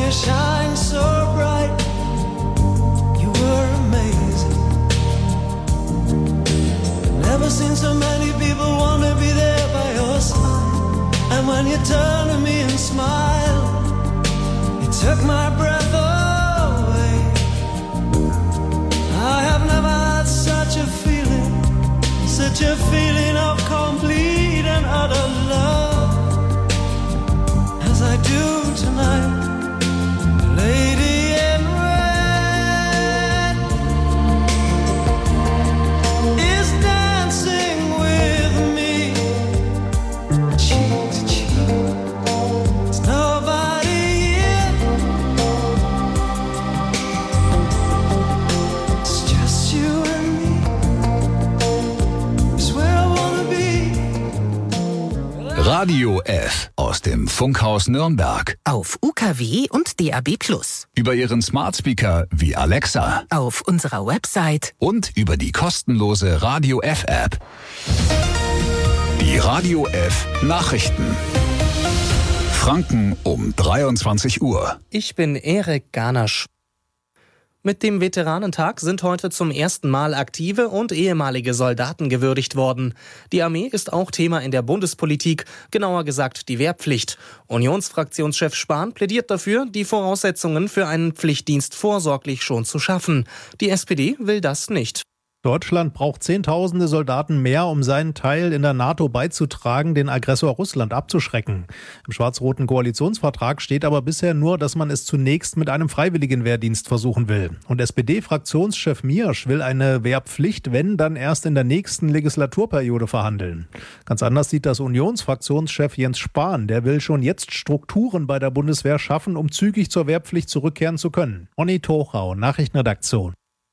you shine so bright. You were amazing. Never seen so many people want to be there by your side. And when you turn to me and smile, it took my breath away. I have never had such a feeling of complete and utter love as I do tonight, lady in red is dancing with me, cheek to cheek. There's nobody here, it's just you and me. Radio F aus dem Funkhaus Nürnberg. Auf UKW und DAB+. Über Ihren Smartspeaker wie Alexa. Auf unserer Website. Und über die kostenlose Radio F App. Die Radio F Nachrichten. Franken um 23 Uhr. Ich bin Erik Ganasch. Mit dem Veteranentag sind heute zum ersten Mal aktive und ehemalige Soldaten gewürdigt worden. Die Armee ist auch Thema in der Bundespolitik, genauer gesagt die Wehrpflicht. Unionsfraktionschef Spahn plädiert dafür, die Voraussetzungen für einen Pflichtdienst vorsorglich schon zu schaffen. Die SPD will das nicht. Deutschland braucht Zehntausende Soldaten mehr, um seinen Teil in der NATO beizutragen, den Aggressor Russland abzuschrecken. Im schwarz-roten Koalitionsvertrag steht aber bisher nur, dass man es zunächst mit einem freiwilligen Wehrdienst versuchen will. Und SPD-Fraktionschef Miersch will eine Wehrpflicht, wenn, dann erst in der nächsten Legislaturperiode verhandeln. Ganz anders sieht das Unionsfraktionschef Jens Spahn. Der will schon jetzt Strukturen bei der Bundeswehr schaffen, um zügig zur Wehrpflicht zurückkehren zu können. Onni Tochau, Nachrichtenredaktion.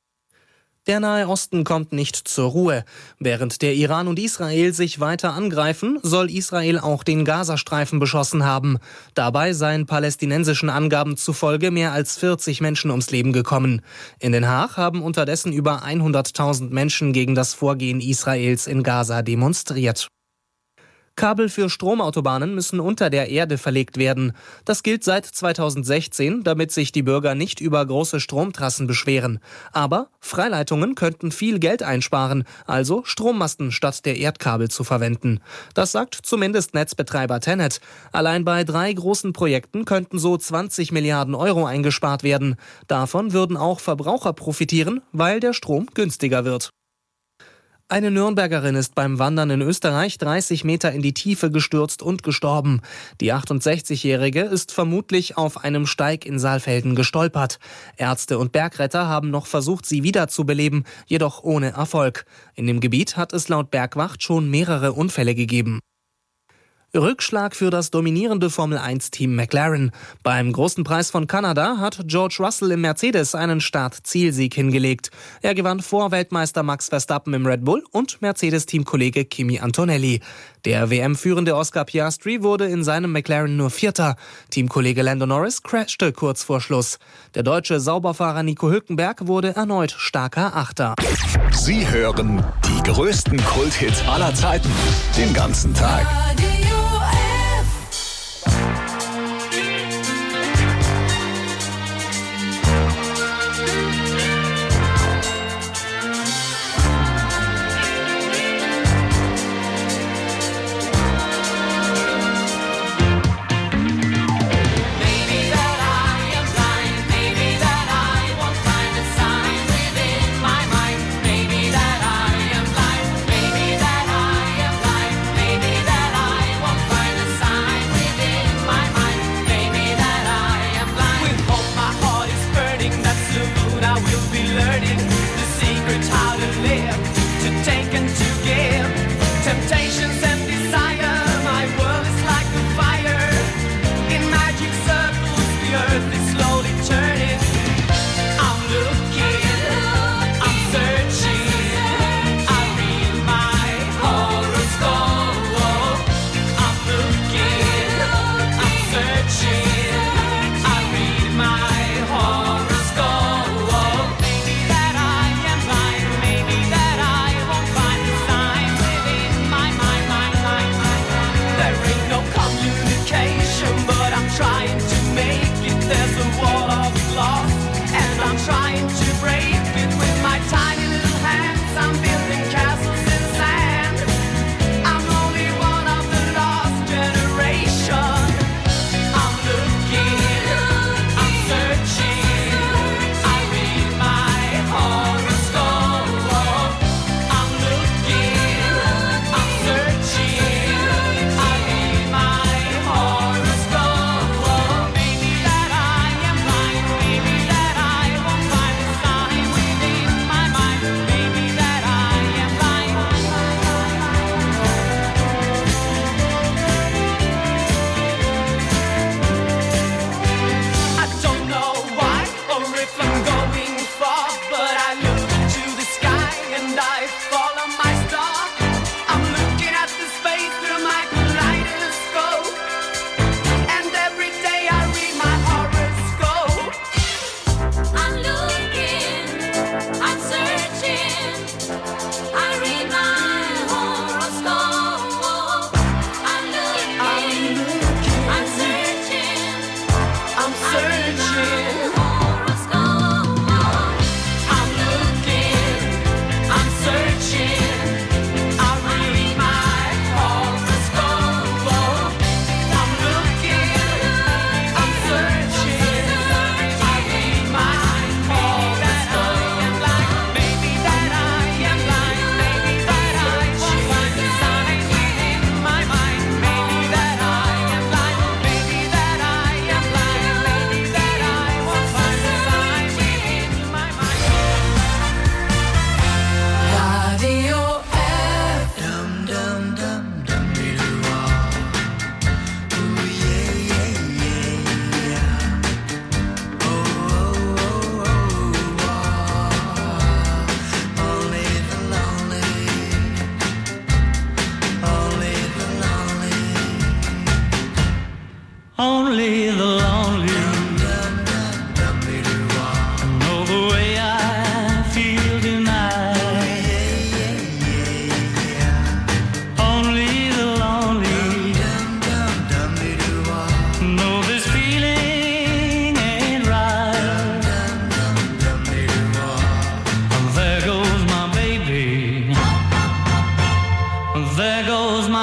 Der Nahe Osten kommt nicht zur Ruhe. Während der Iran und Israel sich weiter angreifen, soll Israel auch den Gazastreifen beschossen haben. Dabei seien palästinensischen Angaben zufolge mehr als 40 Menschen ums Leben gekommen. In Den Haag haben unterdessen über 100.000 Menschen gegen das Vorgehen Israels in Gaza demonstriert. Kabel für Stromautobahnen müssen unter der Erde verlegt werden. Das gilt seit 2016, damit sich die Bürger nicht über große Stromtrassen beschweren. Aber Freileitungen könnten viel Geld einsparen, also Strommasten statt der Erdkabel zu verwenden. Das sagt zumindest Netzbetreiber TenneT. Allein bei 3 großen Projekten könnten so 20 Milliarden Euro eingespart werden. Davon würden auch Verbraucher profitieren, weil der Strom günstiger wird. Eine Nürnbergerin ist beim Wandern in Österreich 30 Meter in die Tiefe gestürzt und gestorben. Die 68-Jährige ist vermutlich auf einem Steig in Saalfelden gestolpert. Ärzte und Bergretter haben noch versucht, sie wiederzubeleben, jedoch ohne Erfolg. In dem Gebiet hat es laut Bergwacht schon mehrere Unfälle gegeben. Rückschlag für das dominierende Formel-1-Team McLaren. Beim Großen Preis von Kanada hat George Russell im Mercedes einen Start-Zielsieg hingelegt. Er gewann vor Weltmeister Max Verstappen im Red Bull und Mercedes-Teamkollege Kimi Antonelli. Der WM-führende Oscar Piastri wurde in seinem McLaren nur Vierter. Teamkollege Lando Norris crashte kurz vor Schluss. Der deutsche Sauberfahrer Nico Hülkenberg wurde erneut starker Achter. Sie hören die größten Kulthits aller Zeiten den ganzen Tag.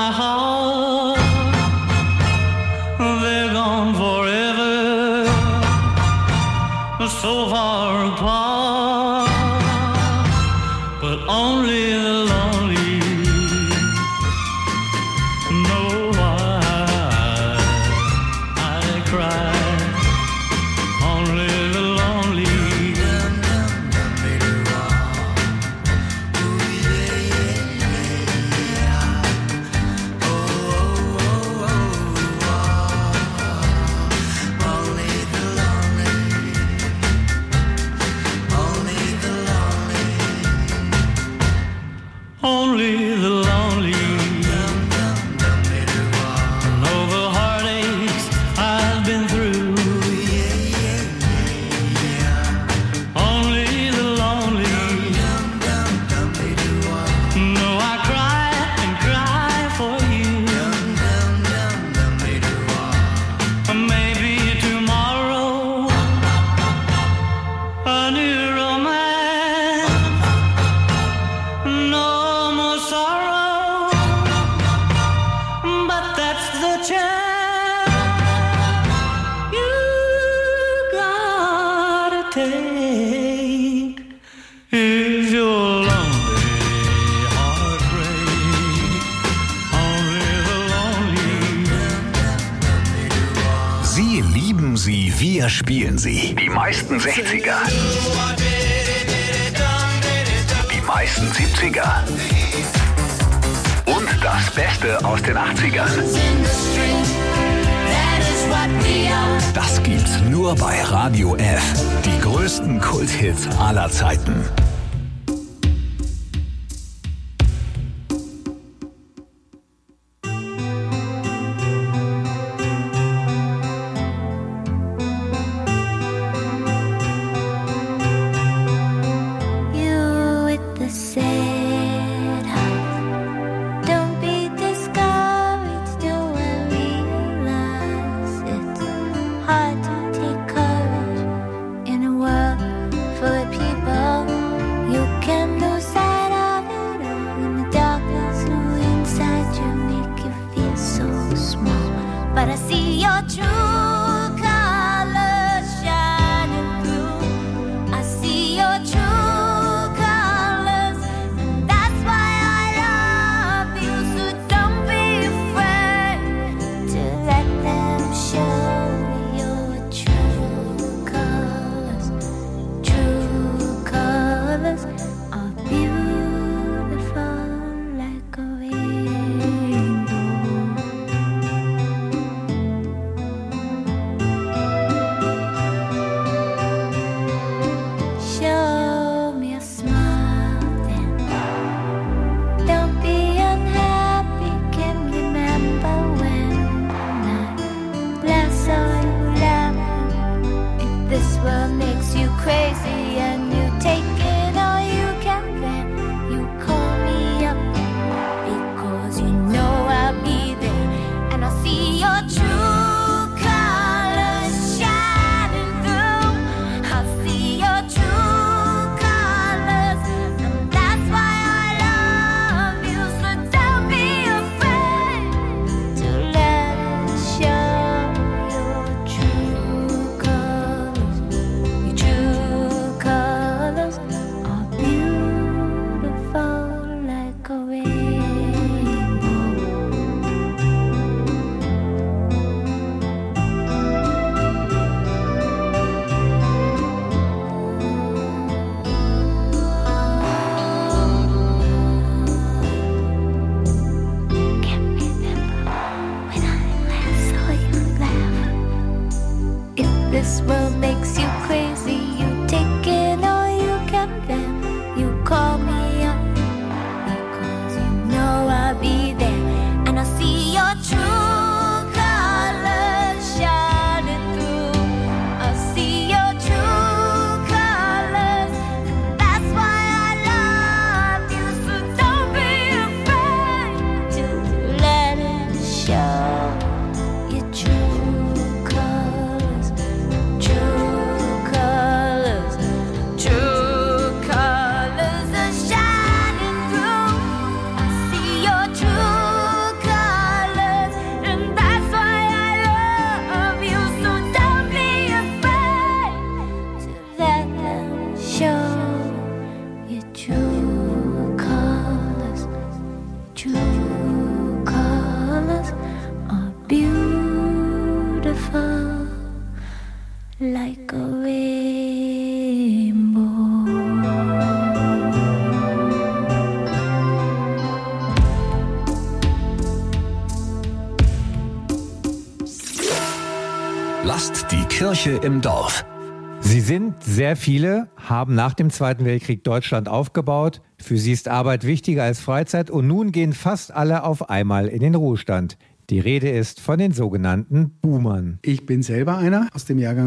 my heart, they're gone forever, so far apart, but only the lonely know why I cry. Only the lonely. Only the lonely know the heartaches I've been through. Only the lonely know I cry and cry for you. Maybe tomorrow a new romance. No more sorrow, but that's the chance you gotta take if you're lonely, heartbreak, only the lonely. Sie lieben sie, wir spielen sie. Die meisten 60er. Die meisten 70er. Und das Beste aus den 80ern. Das gibt's nur bei Radio F. Die größten Kulthits aller Zeiten. You with the sad heart, don't be discouraged. Do I realize it's hard to take courage in a world full of people? You can lose sight of it all, and the darkness inside you make you feel so small. But I see your true colors shining through. I see your true colors, and that's why I love you. So don't be afraid to let them show your true colors. True colors are beautiful like a rainbow. like a rainbow. Lasst die Kirche im Dorf. Sie sind sehr viele, haben nach dem Zweiten Weltkrieg Deutschland aufgebaut. Für sie ist Arbeit wichtiger als Freizeit und nun gehen fast alle auf einmal in den Ruhestand. Die Rede ist von den sogenannten Boomern. Ich bin selber einer aus dem Jahrgang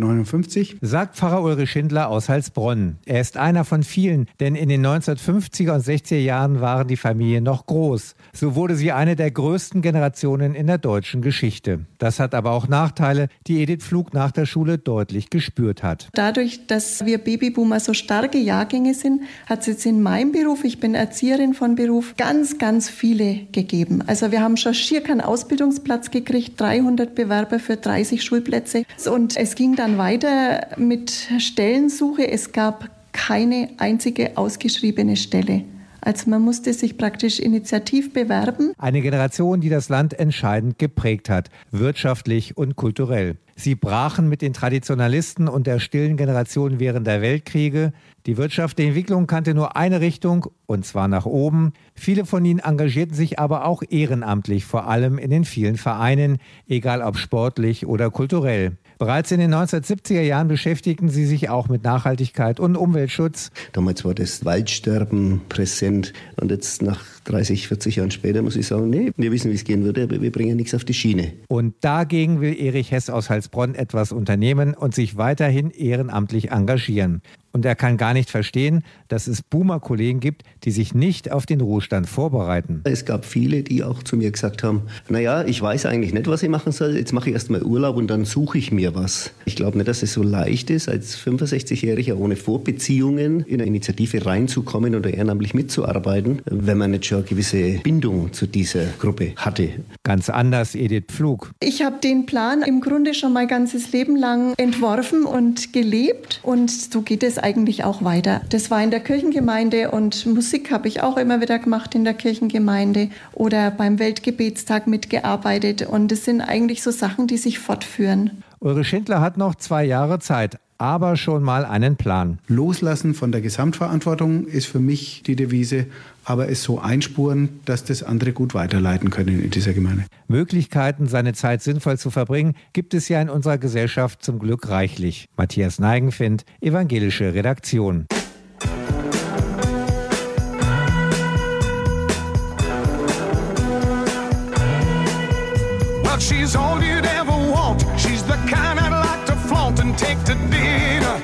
1959. Sagt Pfarrer Ulrich Schindler aus Heilsbronn. Er ist einer von vielen, denn in den 1950er und 60er Jahren waren die Familien noch groß. So wurde sie eine der größten Generationen in der deutschen Geschichte. Das hat aber auch Nachteile, die Edith Pflug nach der Schule deutlich gespürt hat. Dadurch, dass wir Babyboomer so starke Jahrgänge sind, hat es jetzt in meinem Beruf, ich bin Erzieherin von Beruf, ganz, ganz viele gegeben. Also wir haben schon schier keinen Ausbildungsplatz gekriegt, 300 Bewerber für 30 Schulplätze. Und es ging dann weiter mit Stellensuche. Es gab keine einzige ausgeschriebene Stelle. Also man musste sich praktisch initiativ bewerben. Eine Generation, die das Land entscheidend geprägt hat, wirtschaftlich und kulturell. Sie brachen mit den Traditionalisten und der stillen Generation während der Weltkriege. Die wirtschaftliche Entwicklung kannte nur eine Richtung, und zwar nach oben. Viele von ihnen engagierten sich aber auch ehrenamtlich, vor allem in den vielen Vereinen, egal ob sportlich oder kulturell. Bereits in den 1970er Jahren beschäftigten sie sich auch mit Nachhaltigkeit und Umweltschutz. Damals war das Waldsterben präsent und jetzt nach 30, 40 Jahren später muss ich sagen, nee, wir wissen, wie es gehen würde, aber wir bringen nichts auf die Schiene. Und dagegen will Erich Hess aus Heilsbronn etwas unternehmen und sich weiterhin ehrenamtlich engagieren. Und er kann gar nicht verstehen, dass es Boomer-Kollegen gibt, die sich nicht auf den Ruhestand vorbereiten. Es gab viele, die auch zu mir gesagt haben, naja, ich weiß eigentlich nicht, was ich machen soll, jetzt mache ich erstmal Urlaub und dann suche ich mir was. Ich glaube nicht, dass es so leicht ist, als 65-Jähriger ohne Vorbeziehungen in eine Initiative reinzukommen oder ehrenamtlich mitzuarbeiten, wenn man nicht schon eine gewisse Bindung zu dieser Gruppe hatte. Ganz anders Edith Pflug. Ich habe den Plan im Grunde schon mein ganzes Leben lang entworfen und gelebt und so geht es eigentlich auch weiter. Das war in der Kirchengemeinde und Musik habe ich auch immer wieder gemacht in der Kirchengemeinde oder beim Weltgebetstag mitgearbeitet und es sind eigentlich so Sachen, die sich fortführen. Ulrich Schindler hat noch 2 Jahre Zeit, aber schon mal einen Plan. Loslassen von der Gesamtverantwortung ist für mich die Devise, aber es so einspuren, dass das andere gut weiterleiten können in dieser Gemeinde. Möglichkeiten, seine Zeit sinnvoll zu verbringen, gibt es ja in unserer Gesellschaft zum Glück reichlich. Matthias Neigenfind, Evangelische Redaktion. Well, she's all you'd ever want. She's the kind I'd like to flaunt and take to dinner.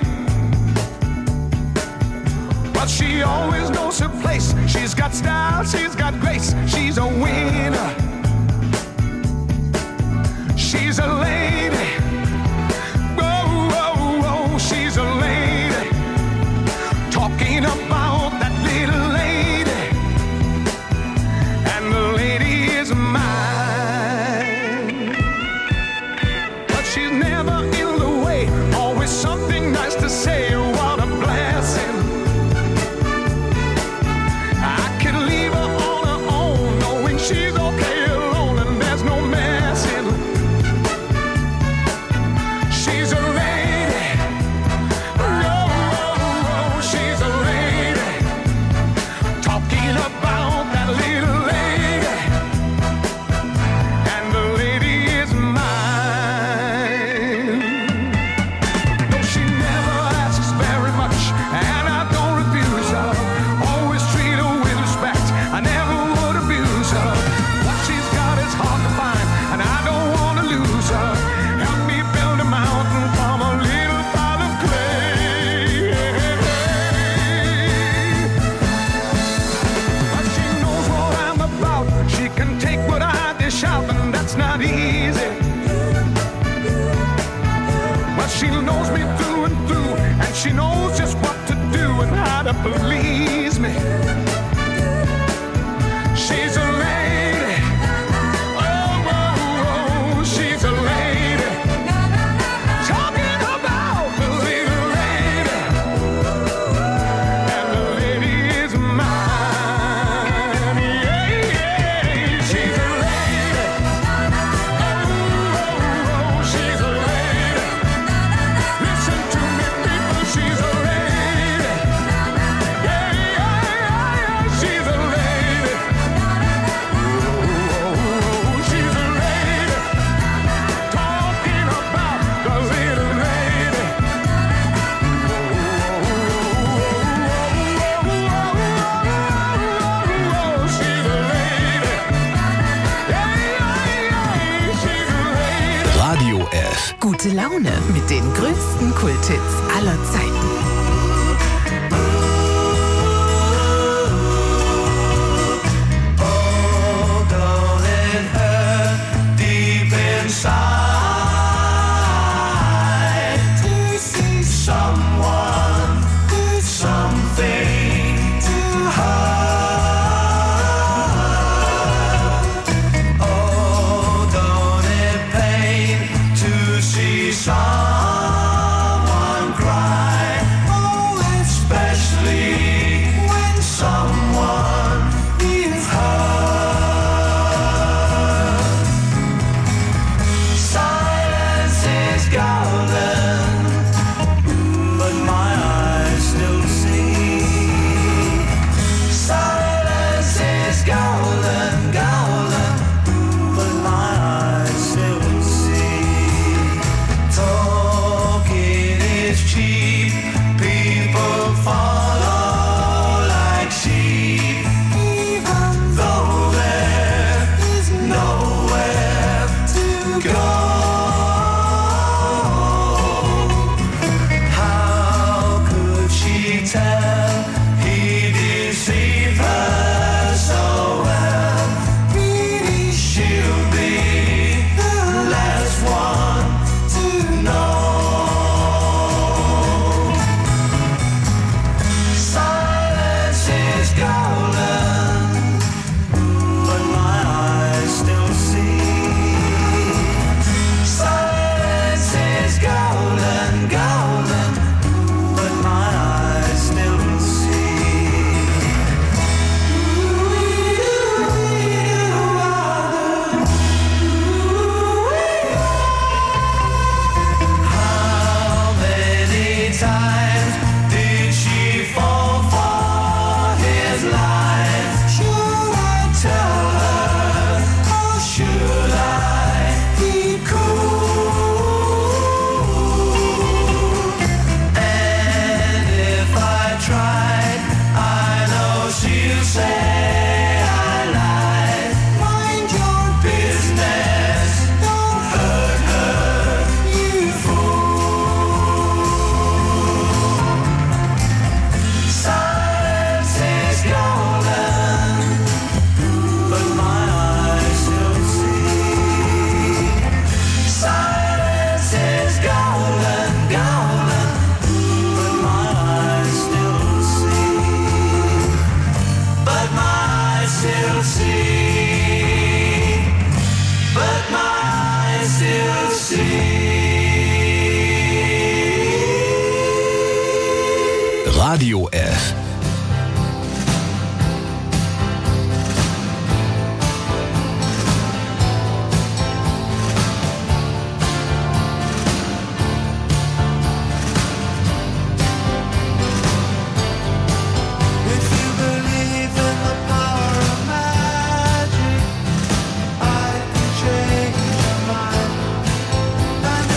But she always knows her place. She's got style, she's got grace. She's a winner. She's a lady. Oh, oh, oh, she's a lady. Talking about that little lady. And the lady is mine. But she's never in the way. Always something nice to say. What a blessing. She's F. Gute Laune mit den größten Kulthits aller Zeiten. Radio F.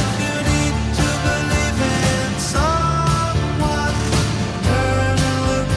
Turn and look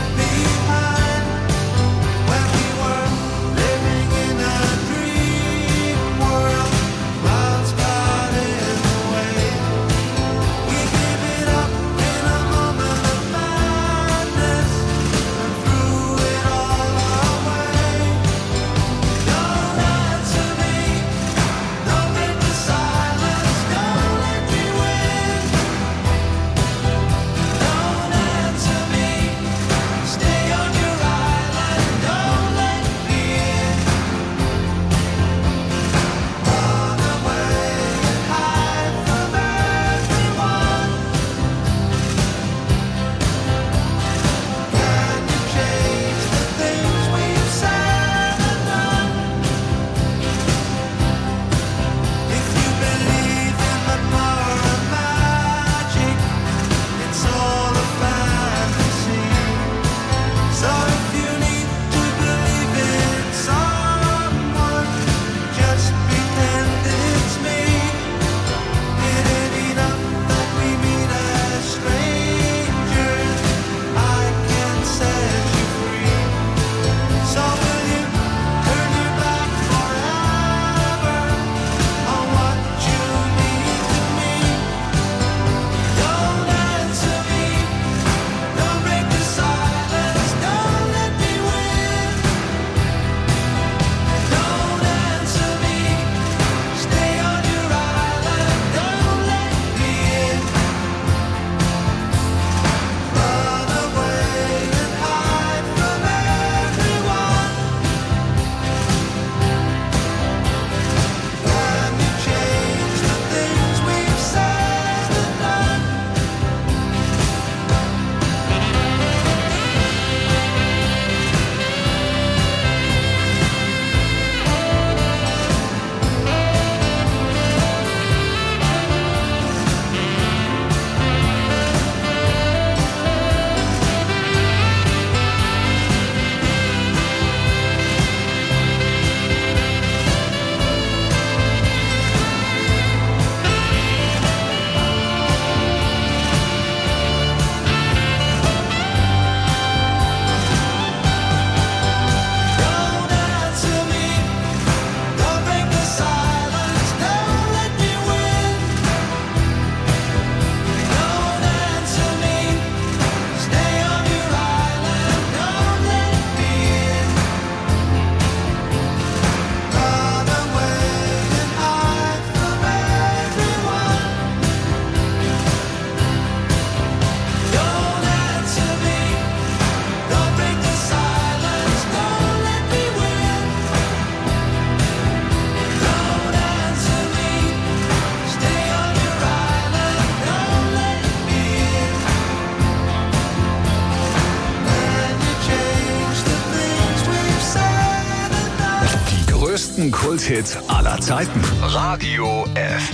größten Kulthits aller Zeiten. Radio F.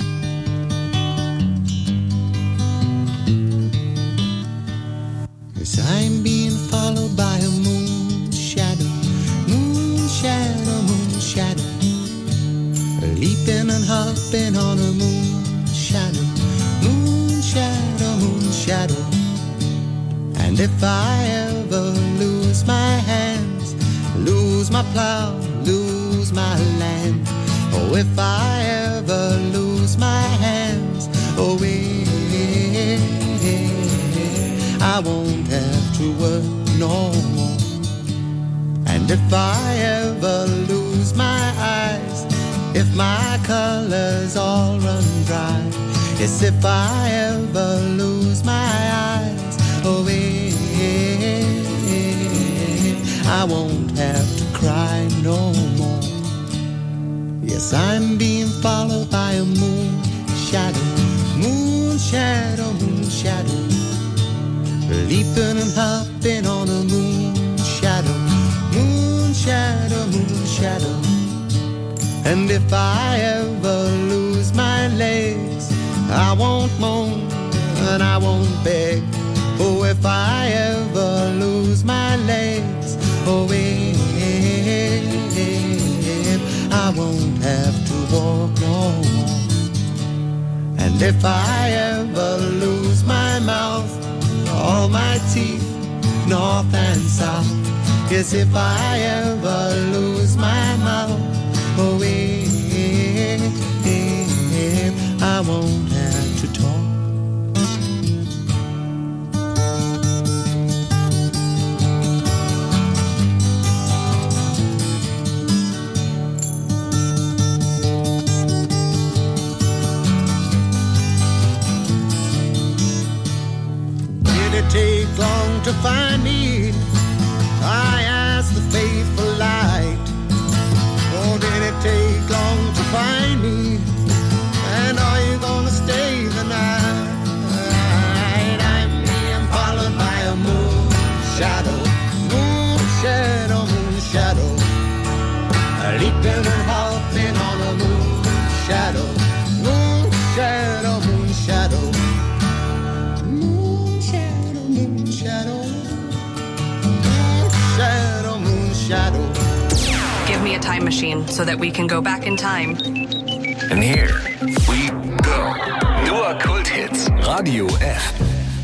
Yes, I'm being followed by a moon shadow, moon shadow, moon shadow, leaping and hopping on a moon shadow, moon shadow, moon shadow. And if I ever lose my hands, lose my plow, lose my land, oh, if I ever lose my hands, oh, I won't have to work no more. And if I ever lose my eyes, if my colors all run dry, yes, if I ever lose my eyes, oh, I won't have to cry no more. Yes, I'm being followed by a moon shadow, moon shadow, moon shadow, leaping and hopping on a moon shadow, moon shadow, moon shadow. And if I ever lose my legs, I won't moan and I won't beg. Oh, if I ever lose my legs, oh, I won't have to walk no more. And if I ever lose my mouth, all my teeth, north and south, yes, if I ever lose my mouth, oh, I won't have to talk. Take long to find me, I asked the faithful light. Oh, did it take long to find me? And are you gonna stay the night? I'm being followed by a moon shadow, moon shadow, moon shadow, leaping and hopping on a moon shadow, moon shadow, moon shadow. Give me a time machine so that we can go back in time. And here we go. Nur Kulthits. Radio F.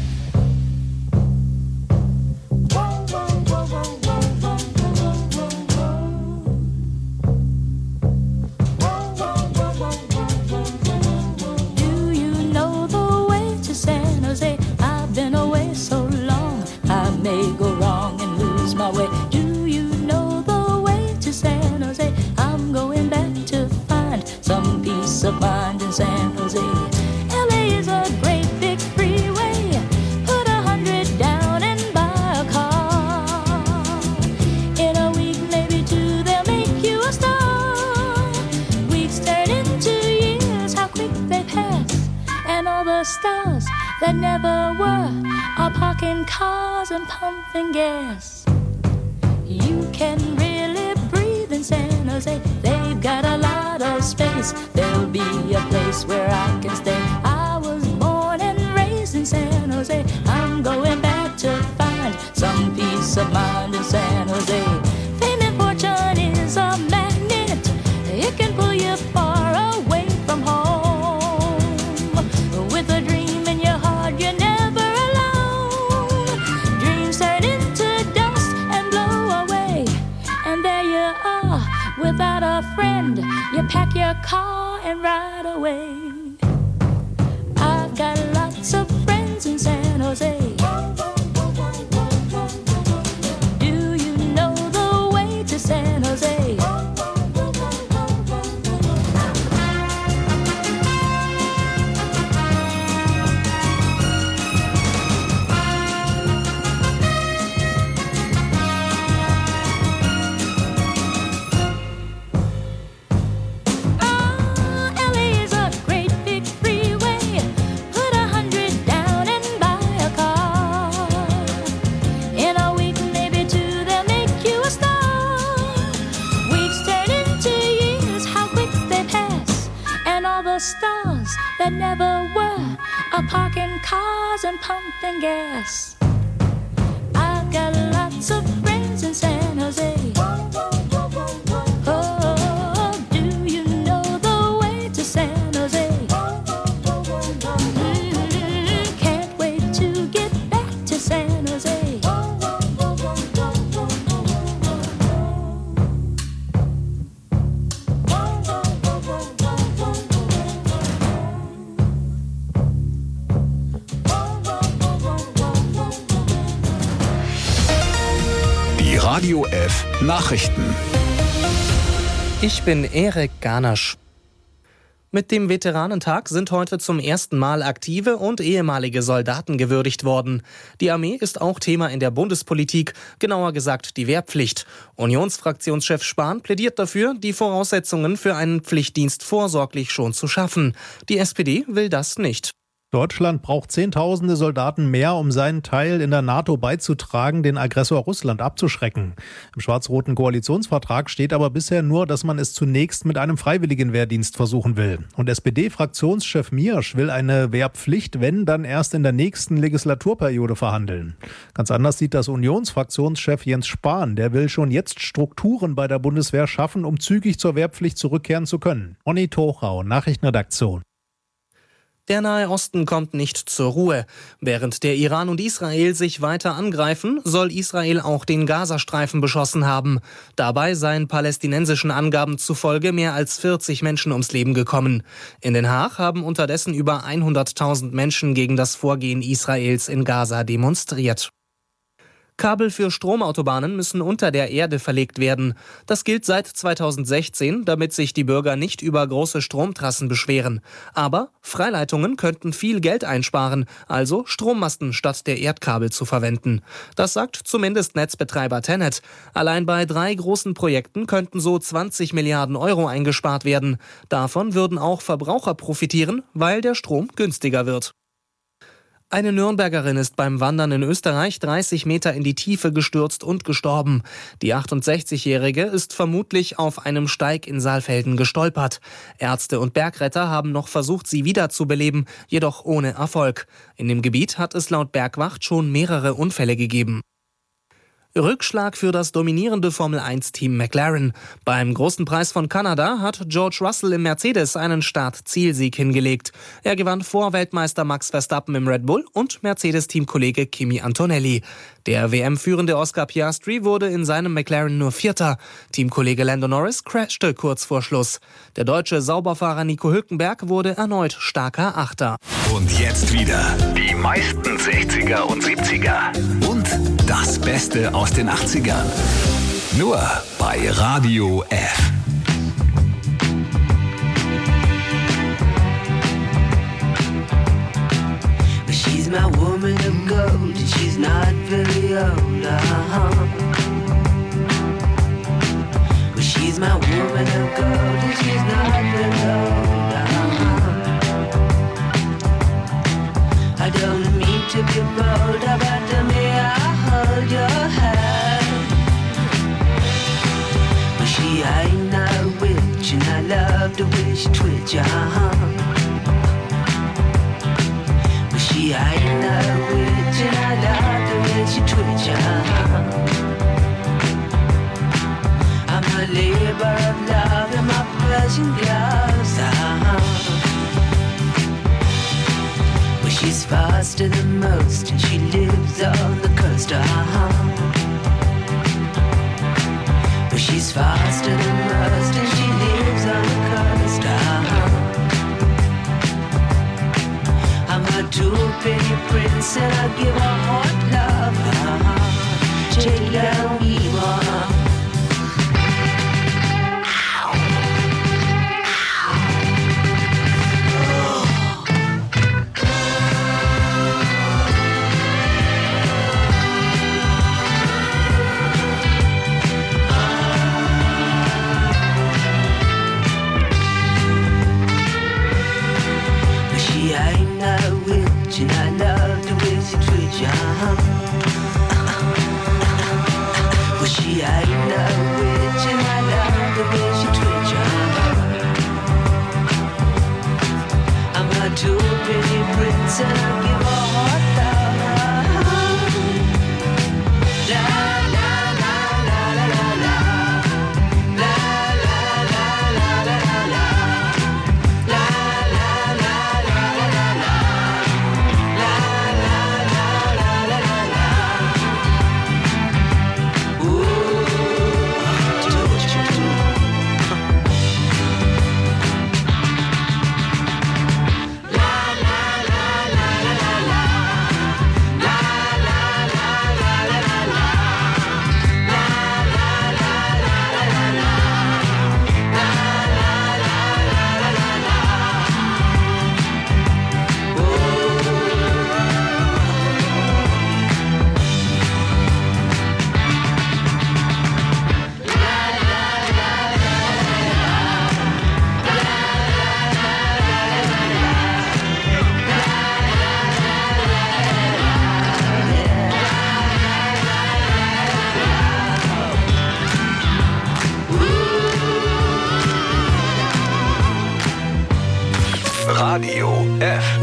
Do you know the way to San Jose? I've been away so long, I may go wrong and lose my way. Do you know the way to San Jose? I'm going back to find some peace of mind in San Jose. LA is a great big freeway. Put 100 down and buy a car. In a week, maybe two, they'll make you a star. Weeks turn into years, how quick they pass. And all the stars that never were are parking cars and pumping gas. You can really breathe in San Jose. They've got a lot of space. There'll be a place where I can stay. I was born and raised in San Jose. I'm going back to find some peace of mind in San Jose. Fame and fortune is a magnet. It can pull you far away from home. With a dream in your heart, you're never alone. Dreams turn into dust and blow away. And there you are, without a friend. You pack your car and ride away. I've got lots of friends in San Jose. Do you know the way to San Jose? LA is a great big freeway. Put 100 down. stars that never were, are parking cars and pumping gas. I've got lots of friends in San Jose. Oh, do you know the way to San Jose? Can't wait to get back to San Jose. Radio F Nachrichten. Ich bin Erik Garnasch. Mit dem Veteranentag sind heute zum ersten Mal aktive und ehemalige Soldaten gewürdigt worden. Die Armee ist auch Thema in der Bundespolitik, genauer gesagt die Wehrpflicht. Unionsfraktionschef Spahn plädiert dafür, die Voraussetzungen für einen Pflichtdienst vorsorglich schon zu schaffen. Die SPD will das nicht. Deutschland braucht Zehntausende Soldaten mehr, um seinen Teil in der NATO beizutragen, den Aggressor Russland abzuschrecken. Im schwarz-roten Koalitionsvertrag steht aber bisher nur, dass man es zunächst mit einem freiwilligen Wehrdienst versuchen will. Und SPD-Fraktionschef Miersch will eine Wehrpflicht, wenn, dann erst in der nächsten Legislaturperiode verhandeln. Ganz anders sieht das Unionsfraktionschef Jens Spahn. Der will schon jetzt Strukturen bei der Bundeswehr schaffen, um zügig zur Wehrpflicht zurückkehren zu können. Onni Tochau, Nachrichtenredaktion. Der Nahe Osten kommt nicht zur Ruhe. Während der Iran und Israel sich weiter angreifen, soll Israel auch den Gazastreifen beschossen haben. Dabei seien palästinensischen Angaben zufolge mehr als 40 Menschen ums Leben gekommen. In Den Haag haben unterdessen über 100.000 Menschen gegen das Vorgehen Israels in Gaza demonstriert. Kabel für Stromautobahnen müssen unter der Erde verlegt werden. Das gilt seit 2016, damit sich die Bürger nicht über große Stromtrassen beschweren. Aber Freileitungen könnten viel Geld einsparen, also Strommasten statt der Erdkabel zu verwenden. Das sagt zumindest Netzbetreiber TenneT. Allein bei 3 großen Projekten könnten so 20 Milliarden Euro eingespart werden. Davon würden auch Verbraucher profitieren, weil der Strom günstiger wird. Eine Nürnbergerin ist beim Wandern in Österreich 30 Meter in die Tiefe gestürzt und gestorben. Die 68-Jährige ist vermutlich auf einem Steig in Saalfelden gestolpert. Ärzte und Bergretter haben noch versucht, sie wiederzubeleben, jedoch ohne Erfolg. In dem Gebiet hat es laut Bergwacht schon mehrere Unfälle gegeben. Rückschlag für das dominierende Formel-1-Team McLaren. Beim Großen Preis von Kanada hat George Russell im Mercedes einen Start-Zielsieg hingelegt. Er gewann vor Weltmeister Max Verstappen im Red Bull und Mercedes-Teamkollege Kimi Antonelli. Der WM-führende Oscar Piastri wurde in seinem McLaren nur Vierter. Teamkollege Lando Norris crashte kurz vor Schluss. Der deutsche Sauberfahrer Nico Hülkenberg wurde erneut starker Achter. Und jetzt wieder die meisten 60er und 70er. Und das Beste aus den 80ern. Nur bei Radio F. She's my woman of gold, and she's not very old, Well, she's my woman of gold, and she's not very old, I don't mean to be bold, but may I hold your hand? Well, she ain't no witch, and I love the way she twitch, She ain't no witch, and I love the way she twitch, I'm a labor of love in my Persian gloves, Well, she's faster than most, and she lives on the coast, Well, she's faster than most, and she lives on the coast, I'm a two-penny prince, and I give her hot love, Take down evil. She ain't no witch, and I love the way she treats ya. Radio F.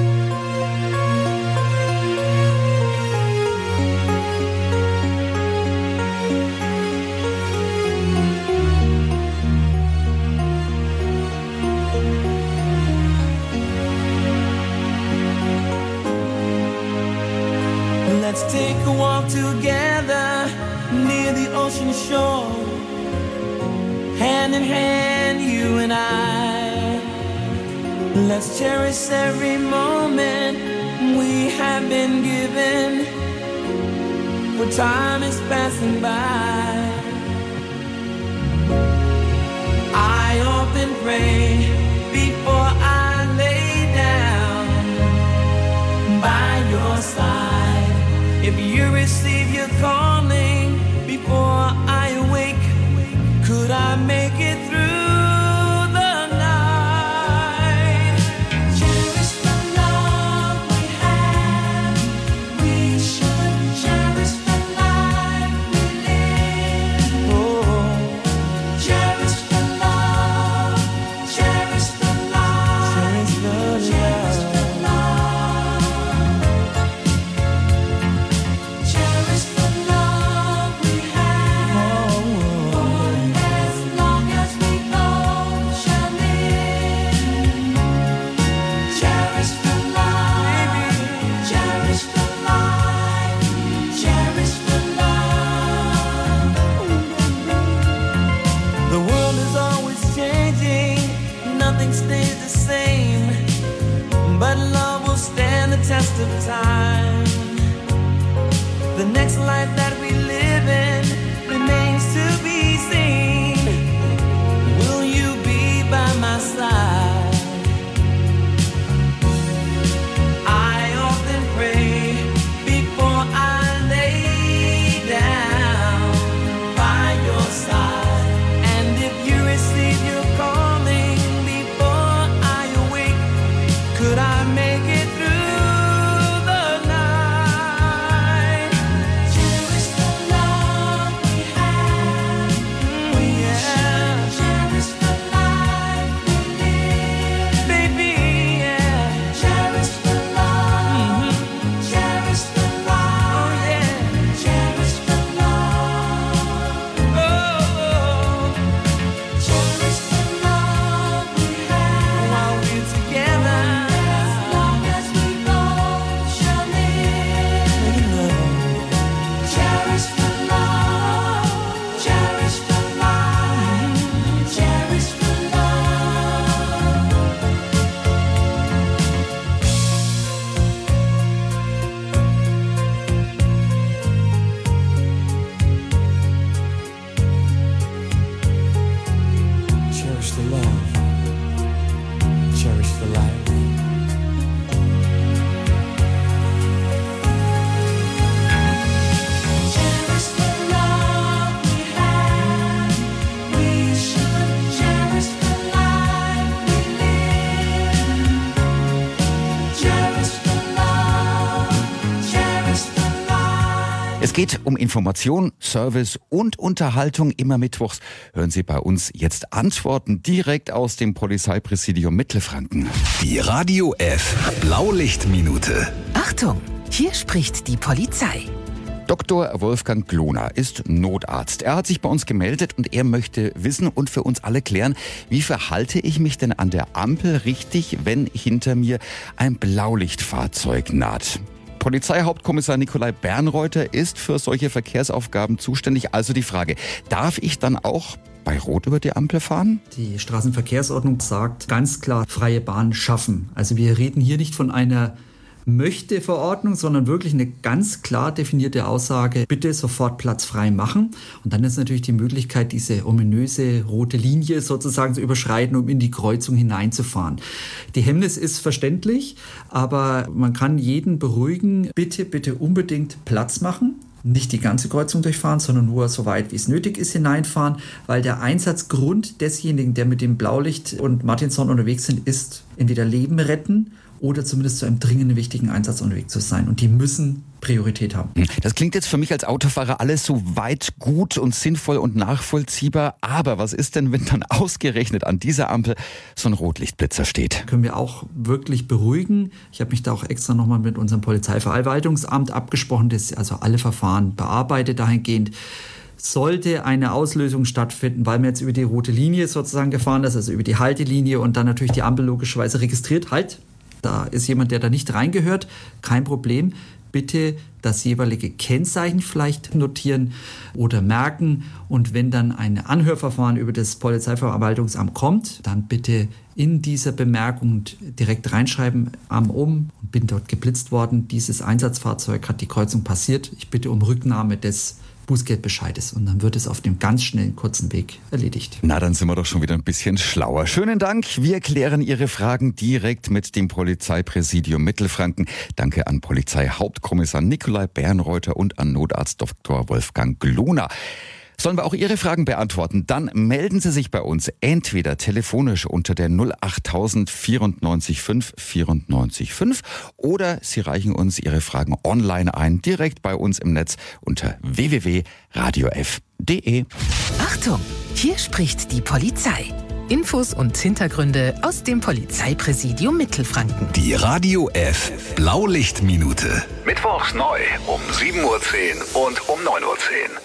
Let's take a walk together near the ocean shore, hand in hand, you and I. Let's cherish every moment we have been given, for time is passing by. I often pray before I lay down by your side. If you receive your calling before I awake, could I make it through the night? Cherish the love we have. We should cherish the life we live. Oh, cherish the love. Cherish the love. Cherish the love. Cherish the love. Cherish the love we have. For as long as we both shall live. Cherish the love. Cherish the life. Cherish the love. The world is always changing. Nothing stays the same. But love will stand the test of time. The next life that we live in remains to be seen. Will you be by my side? I often pray before I lay down by your side. And if you receive your calling before I awake, could I make it through the night? Cherish the love we have. We have. Cherish the life we live. Baby, yeah. Cherish the love. Cherish the love. Oh, yeah. Cherish the love. Oh, cherish the love we have while we're together. As long as we both shall live. Cherish the love. Cherish the life. Cherish the love. Cherish the love. Cherish the life. Cherish the love we have. We should cherish the life we live. Cherish the love. Cherish the life. Es geht um Information, Service und Unterhaltung. Immer mittwochs hören Sie bei uns jetzt Antworten direkt aus dem Polizeipräsidium Mittelfranken. Die Radio F Blaulichtminute. Achtung, hier spricht die Polizei. Dr. Wolfgang Gloner ist Notarzt. Er hat sich bei uns gemeldet und er möchte wissen und für uns alle klären, wie verhalte ich mich denn an der Ampel richtig, wenn hinter mir ein Blaulichtfahrzeug naht. Polizeihauptkommissar Nikolai Bernreuther ist für solche Verkehrsaufgaben zuständig. Also die Frage, darf ich dann auch bei Rot über die Ampel fahren? Die Straßenverkehrsordnung sagt ganz klar, freie Bahn schaffen. Also wir reden hier nicht von einer Möchte-Verordnung, sondern wirklich eine ganz klar definierte Aussage, bitte sofort Platz frei machen. Und dann ist natürlich die Möglichkeit, diese ominöse rote Linie sozusagen zu überschreiten, um in die Kreuzung hineinzufahren. Die Hemmnis ist verständlich, aber man kann jeden beruhigen, bitte unbedingt Platz machen. Nicht die ganze Kreuzung durchfahren, sondern nur so weit, wie es nötig ist, hineinfahren, weil der Einsatzgrund desjenigen, der mit dem Blaulicht und Martinshorn unterwegs sind, ist entweder Leben retten oder zumindest zu einem dringenden, wichtigen Einsatz unterwegs zu sein. Und die müssen Priorität haben. Das klingt jetzt für mich als Autofahrer alles so weit gut und sinnvoll und nachvollziehbar. Aber was ist denn, wenn dann ausgerechnet an dieser Ampel so ein Rotlichtblitzer steht? Können wir auch wirklich beruhigen. Ich habe mich da auch extra nochmal mit unserem Polizeiverwaltungsamt abgesprochen, das also alle Verfahren bearbeitet dahingehend. Sollte eine Auslösung stattfinden, weil man jetzt über die rote Linie sozusagen gefahren ist, also über die Haltelinie und dann natürlich die Ampel logischerweise registriert, halt, da ist jemand, der da nicht reingehört, kein Problem. Bitte das jeweilige Kennzeichen vielleicht notieren oder merken. Und wenn dann ein Anhörverfahren über das Polizeiverwaltungsamt kommt, dann bitte in dieser Bemerkung direkt reinschreiben, Arm um, bin dort geblitzt worden, dieses Einsatzfahrzeug hat die Kreuzung passiert, ich bitte um Rücknahme des Bußgeldbescheides. Und dann wird es auf dem ganz schnellen, kurzen Weg erledigt. Na, dann sind wir doch schon wieder ein bisschen schlauer. Schönen Dank. Wir klären Ihre Fragen direkt mit dem Polizeipräsidium Mittelfranken. Danke an Polizeihauptkommissar Nikolai Bernreuther und an Notarzt Dr. Wolfgang Gloner. Sollen wir auch Ihre Fragen beantworten? Dann melden Sie sich bei uns entweder telefonisch unter der 08000 94 5 94 5 oder Sie reichen uns Ihre Fragen online ein, direkt bei uns im Netz unter www.radiof.de. Achtung, hier spricht die Polizei. Infos und Hintergründe aus dem Polizeipräsidium Mittelfranken. Die Radio F Blaulichtminute. Mittwochs neu um 7:10 Uhr und um 9:10 Uhr.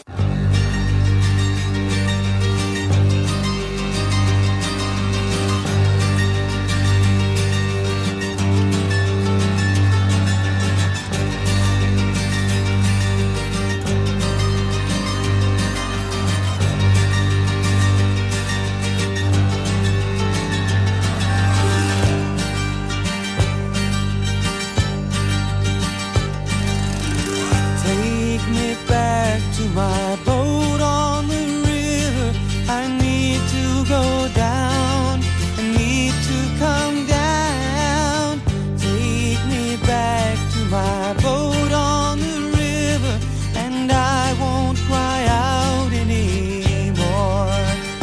My boat on the river, I need to go down, I need to come down. Take me back to my boat on the river, and I won't cry out anymore.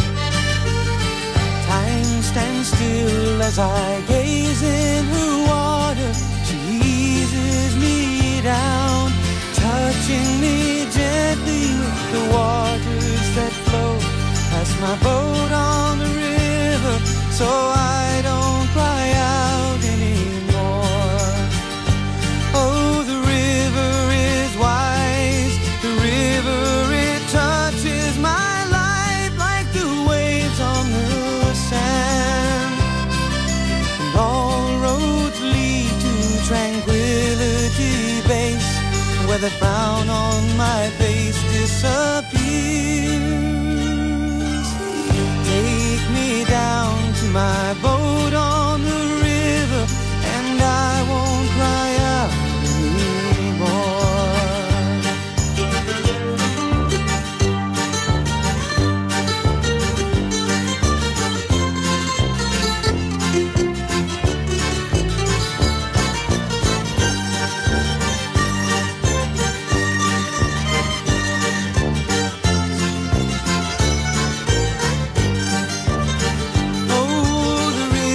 Time stands still as I gaze in her water, she eases me down, touching me gently with the waters that flow past my boat on the river, so I don't cry out anymore. Oh, the river is wise, the river, it touches my life like the waves on the sand, and all roads lead to Tranquility Base, where the frown on my face disappears. Take me down to my boat on the river, and I won't cry out anymore. Oh, the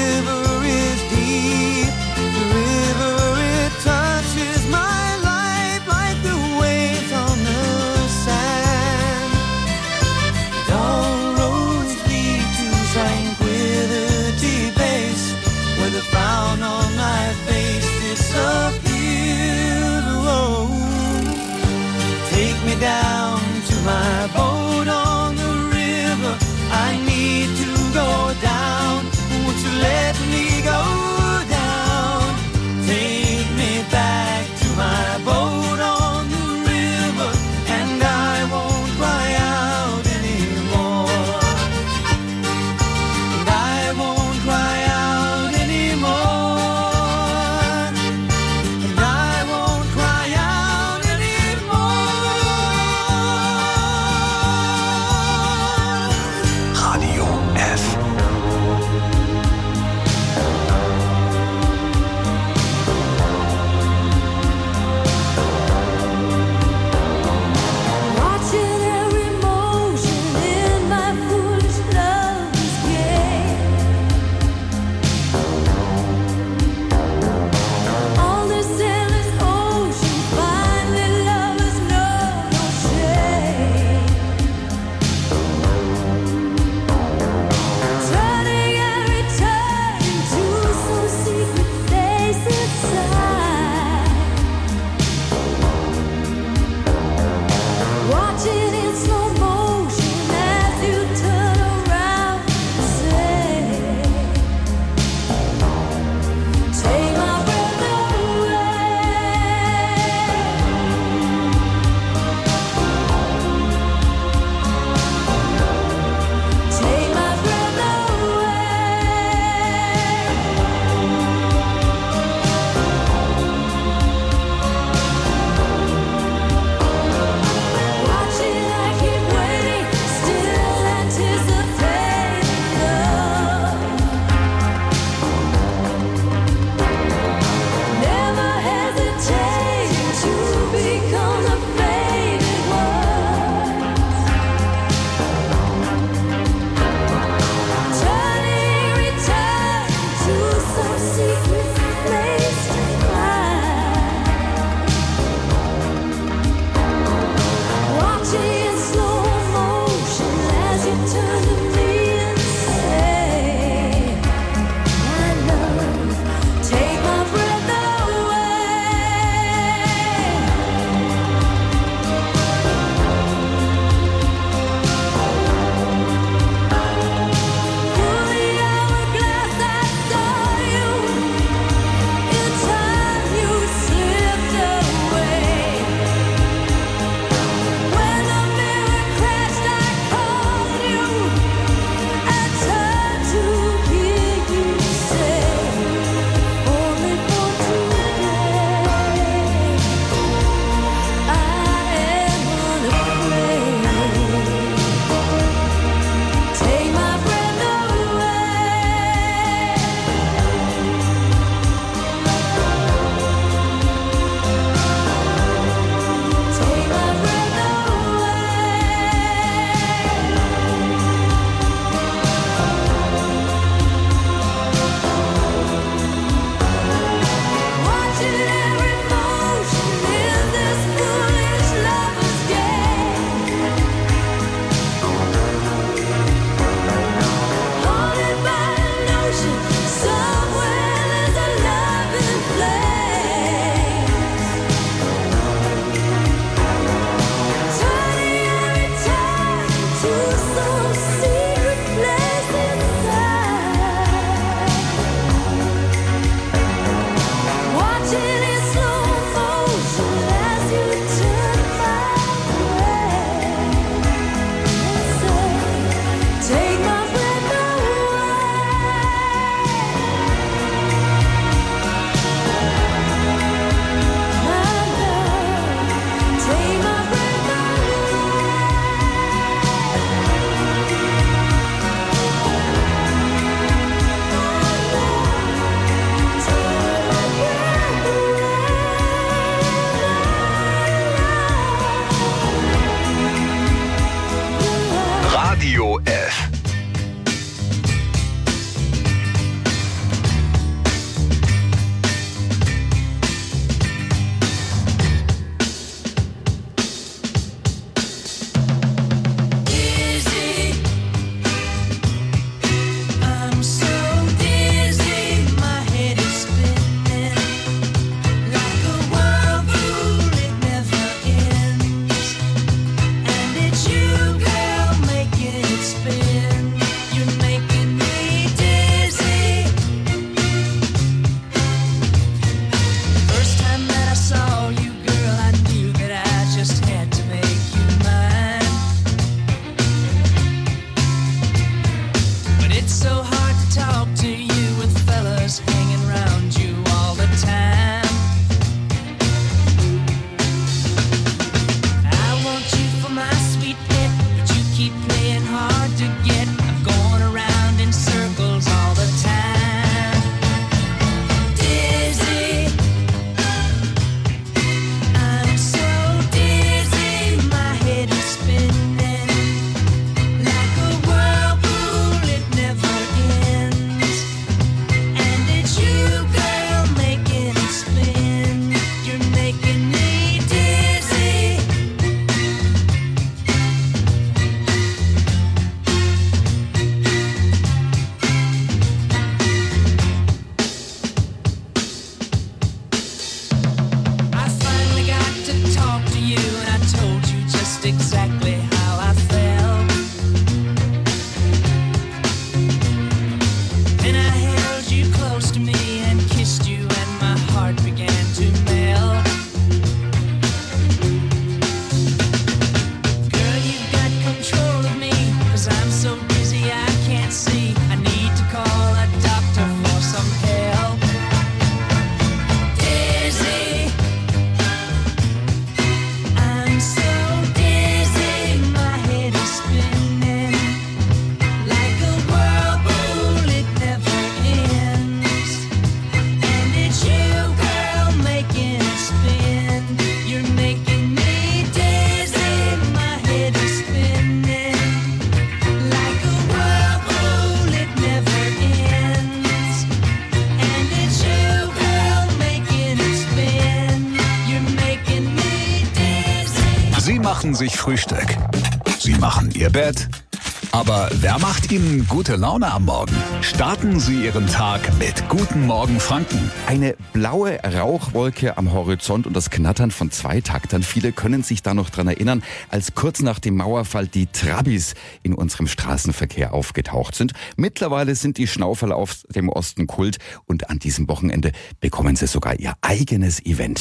machen sich Frühstück. Sie machen Ihr Bett. Aber wer macht Ihnen gute Laune am Morgen? Starten Sie Ihren Tag mit Guten Morgen Franken. Eine blaue Rauchwolke am Horizont und das Knattern von Zweitaktern. Viele können sich da noch dran erinnern, als kurz nach dem Mauerfall die Trabis in unserem Straßenverkehr aufgetaucht sind. Mittlerweile sind die Schnauferl aus dem Osten Kult und an diesem Wochenende bekommen sie sogar ihr eigenes Event.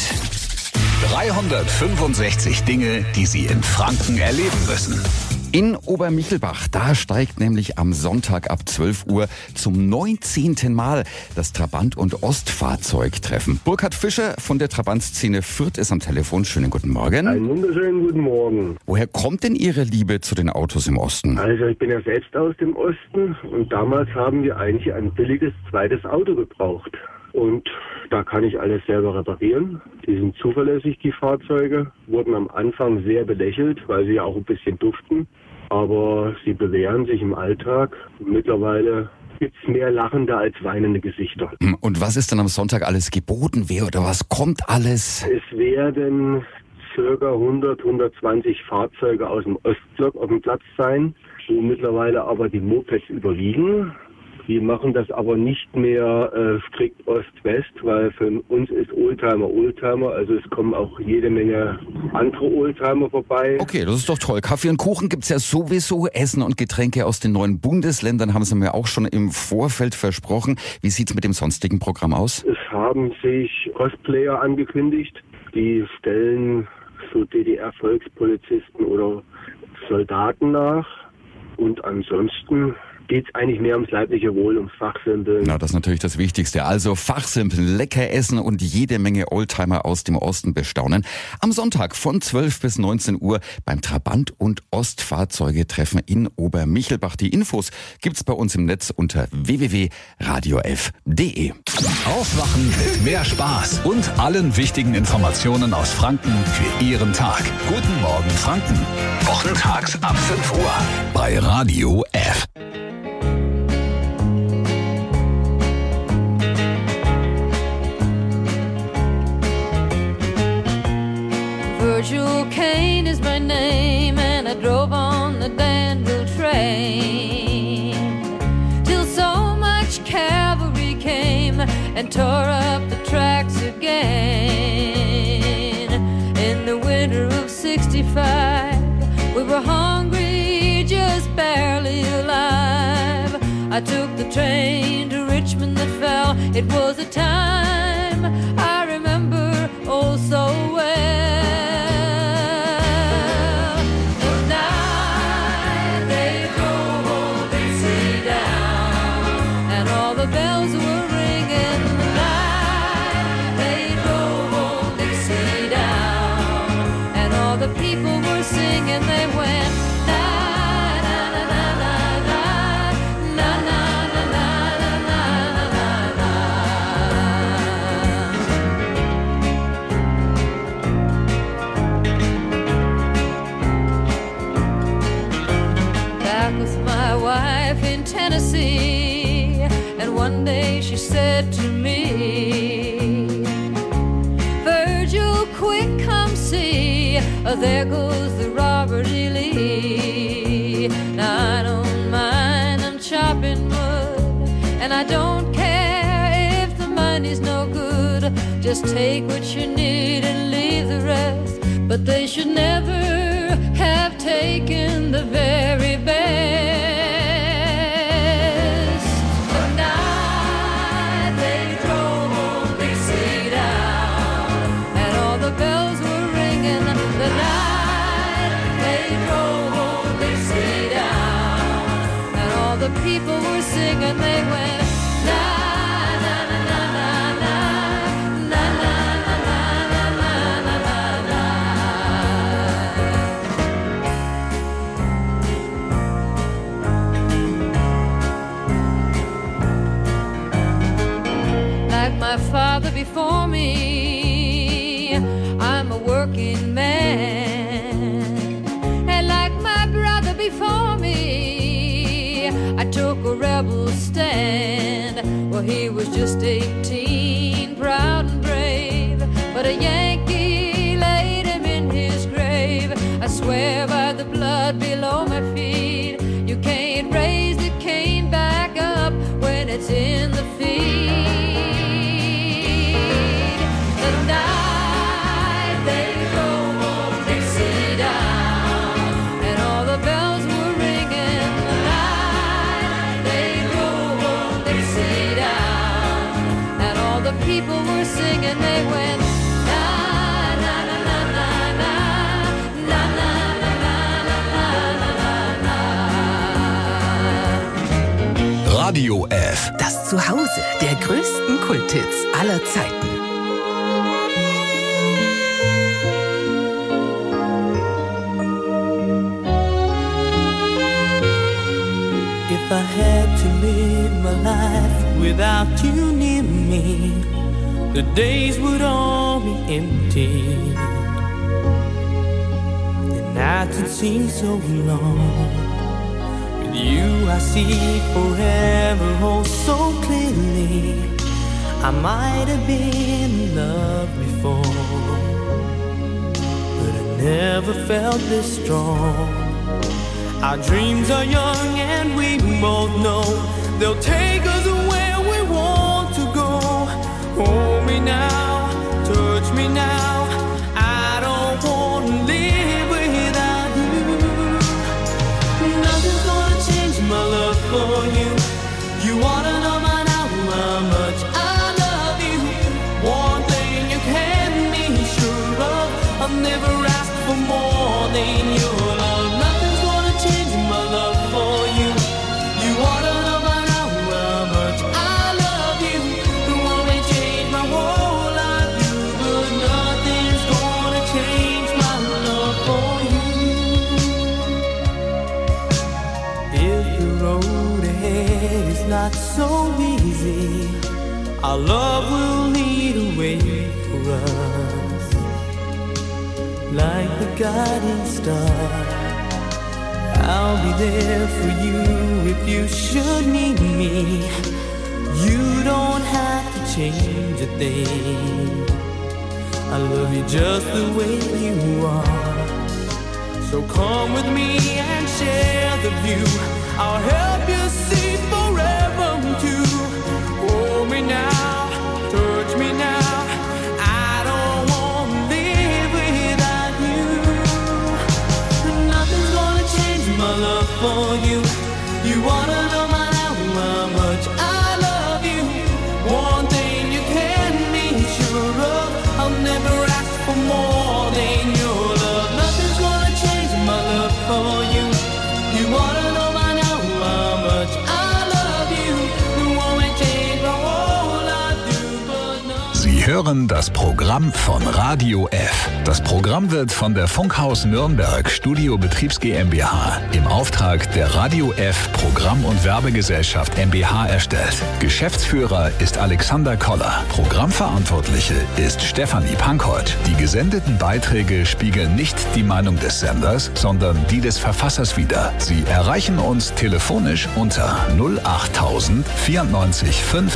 365 Dinge, die Sie in Franken erleben müssen. In Obermichelbach, da steigt nämlich am Sonntag ab 12 Uhr zum 19. Mal das Trabant- und Ostfahrzeugtreffen. Burkhard Fischer von der Trabantszene Fürth ist am Telefon. Schönen guten Morgen. Einen wunderschönen guten Morgen. Woher kommt denn Ihre Liebe zu den Autos im Osten? Also ich bin ja selbst aus dem Osten und damals haben wir eigentlich ein billiges zweites Auto gebraucht. Und da kann ich alles selber reparieren. Die sind zuverlässig, die Fahrzeuge. Wurden am Anfang sehr belächelt, weil sie ja auch ein bisschen duften. Aber sie bewähren sich im Alltag. Mittlerweile gibt es mehr lachende als weinende Gesichter. Und was ist denn am Sonntag alles geboten? Wer oder was kommt alles? Es werden ca. 100, 120 Fahrzeuge aus dem Ostblock auf dem Platz sein, wo mittlerweile aber die Mopeds überwiegen. Wir machen das aber nicht mehr strikt Ost-West, weil für uns ist Oldtimer, also es kommen auch jede Menge andere Oldtimer vorbei. Okay, das ist doch toll. Kaffee und Kuchen gibt's ja sowieso. Essen und Getränke aus den neuen Bundesländern haben Sie mir auch schon im Vorfeld versprochen. Wie sieht's mit dem sonstigen Programm aus? Es haben sich Cosplayer angekündigt, die stellen so DDR-Volkspolizisten oder Soldaten nach und ansonsten geht es eigentlich mehr ums leibliche Wohl, ums Fachsimpeln. Na, das ist natürlich das Wichtigste. Also Fachsimpeln, lecker essen und jede Menge Oldtimer aus dem Osten bestaunen. Am Sonntag von 12 bis 19 Uhr beim Trabant- und Ostfahrzeugetreffen in Obermichelbach. Die Infos gibt's bei uns im Netz unter www.radiof.de. Aufwachen mit mehr Spaß und allen wichtigen Informationen aus Franken für Ihren Tag. Guten Morgen Franken. Wochentags ab 5 Uhr bei Radio F. Virgil Kane is my name, and I drove on the Danville train till so much cavalry came and tore up the tracks again. In the winter of '65, we were hungry, just barely alive. I took the train to Richmond that fell. It was a time I remember oh so well. The bells were ringing the night they drove old Dixie down, and all the people were singing. They went na na na na na na na na na na na. Back with my wife in Tennessee. And one day she said to me, Virgil, quick, come see, there goes the Robert E. Lee. Now I don't mind, I'm chopping wood, and I don't care if the money's no good. Just take what you need and leave the rest. But they should never have taken the very best. The people were singing, they went na na na na na na na na na na na. Like my father before me, I'm a working man, and like my brother before me, I took a rebel stand. Well, he was just 18, proud and brave, but a Yankee laid him in his grave. I swear people were singing, they went, na, na, na, na, na, na, na, na, na, na, na, na. Radio F. Das Zuhause der größten Kulthits aller Zeiten. If I had to live my life without you near me, the days would all be empty. The nights would seem so long. With you I see forever oh so clearly. I might have been in love before, but I never felt this strong. Our dreams are young and we both know they'll take us where we want to go. Hold me now, touch me now, I don't want to live without you. Nothing's gonna change my love for you. You wanna know by now how much I love you. One thing you can be sure of, I'll never ask for more than your love. Nothing's gonna change my love for you. You wanna know by now how much I love you. The one may change my whole life, but nothing's gonna change my love for you. If the road ahead is not so easy, our love will lead a way for us, like the guiding star. I'll be there for you if you should need me. You don't have to change a thing. I love you just the way you are. So come with me and share the view. I'll help you see forever too. Hold me now, touch me now. I don't want to live without you. Nothing's gonna change my love for you. You wanna know by now how much I love you. One thing you can be sure of, I'll never ask for more than your love. Nothing's gonna change my love for you. You wanna know by now how much I love you. The one may change my whole life, but no. Sie hören das Programm von Radio F. Das Programm wird von der Funkhaus Nürnberg Studio Betriebs GmbH im Auftrag der Radio F Programm- und Werbegesellschaft mbH erstellt. Geschäftsführer ist Alexander Koller. Programmverantwortliche ist Stefanie Pankott. Die gesendeten Beiträge spiegeln nicht die Meinung des Senders, sondern die des Verfassers wider. Sie erreichen uns telefonisch unter 08000 94 5